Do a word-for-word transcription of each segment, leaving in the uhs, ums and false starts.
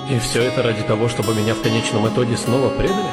И все это ради того, чтобы меня в конечном итоге снова предали?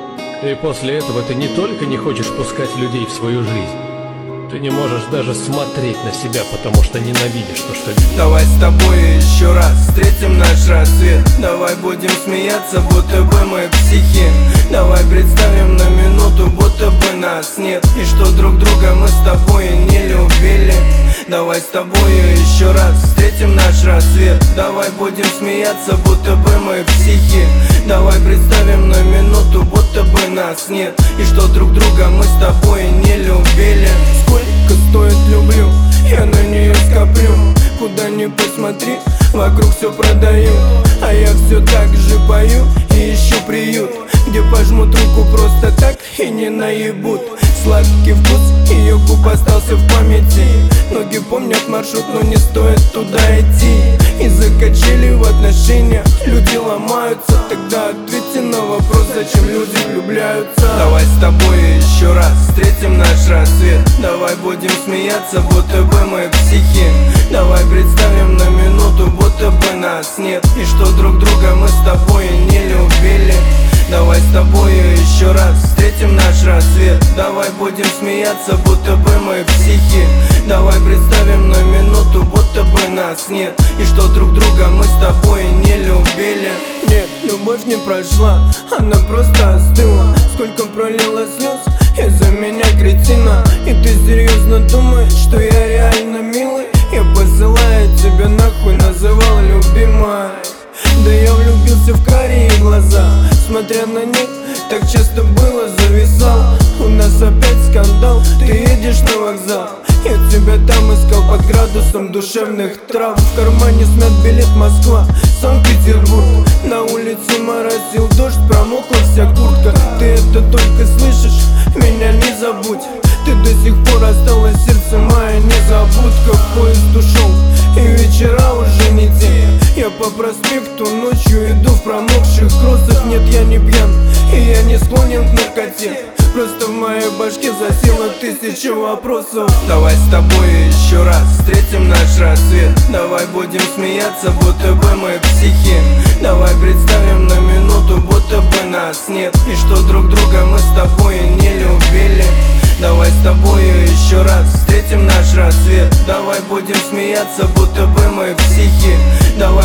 И после этого ты не только не хочешь пускать людей в свою жизнь, ты не можешь даже смотреть на себя, потому что ненавидишь то, что видишь. Давай с тобой еще раз встретим наш рассвет. Давай будем смеяться, будто бы мы психи. Давай представим на минуту, будто бы нас нет, и что друг друга мы с тобой не любили. Давай с тобою еще раз встретим наш рассвет. Давай будем смеяться, будто бы мы психи. Давай представим на минуту, будто бы нас нет, и что друг друга мы с тобой не любили. Сколько стоит люблю, я на нее скоплю. Куда ни посмотри, вокруг все продают, а я все так же пою и ищу приют, где пожмут руку просто так и не наебут. Сладкий вкус ее губ остался в памяти. Ноги помнят маршрут, но не стоит туда идти. Из-за качели в отношениях люди ломаются. Тогда ответьте на вопрос, зачем люди влюбляются. Давай с тобой еще раз встретим наш рассвет. Давай будем смеяться, будто бы мы психи. Давай представим на минуту, будто бы нас нет, и что друг друга мы с тобой не любили. Давай с тобою еще раз встретим наш рассвет. Давай будем смеяться, будто бы мы психи. Давай представим на минуту, будто бы нас нет, и что друг друга мы с тобой не любили. Нет, любовь не прошла, она просто остыла. Сколько пролила слез из-за меня, кретина. И ты серьезно думаешь, что я реально милый? Я посылаю тебя нахуй, называл любимой. Да я влюбился в карие глаза, смотря на них, так часто было, зависал. У нас опять скандал, ты едешь на вокзал. Я тебя там искал под градусом душевных трав. В кармане смят билет Москва, Санкт-Петербург. На улице моросил дождь, промокла вся куртка. Ты это только слышишь, меня не забудь. Ты до сих пор осталась сердце моя незабудка. В поезд ушел, и вечера уже не те. Я по проспекту ночью иду в промокших кроссах. Нет, я не пьян, и я не склонен к наркоте. Просто в моей башке засело тысяча вопросов. Давай с тобой еще раз встретим наш рассвет. Давай будем смеяться, будто бы мы психи. Давай представим на минуту, будто бы нас нет, и что друг друга мы с тобой не любили. Давай с тобою еще раз встретим наш рассвет. Давай будем смеяться, будто бы мы психи. Давай